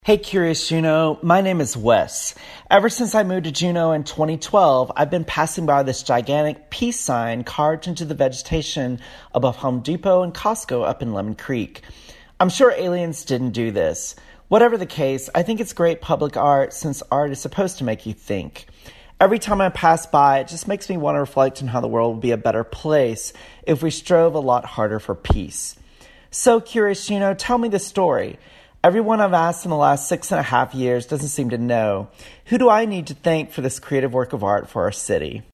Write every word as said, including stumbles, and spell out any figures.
Hey Curious Juneau, my name is Wes. Ever since I moved to Juneau in twenty twelve, I've been passing by this gigantic peace sign carved into the vegetation above Home Depot and Costco up in Lemon Creek. I'm sure aliens didn't do this. Whatever the case, I think it's great public art since art is supposed to make you think. Every time I pass by, it just makes me want to reflect on how the world would be a better place if we strove a lot harder for peace. So Curious Juneau, tell me the story. Everyone I've asked in the last six and a half years doesn't seem to know. Who do I need to thank for this creative work of art for our city?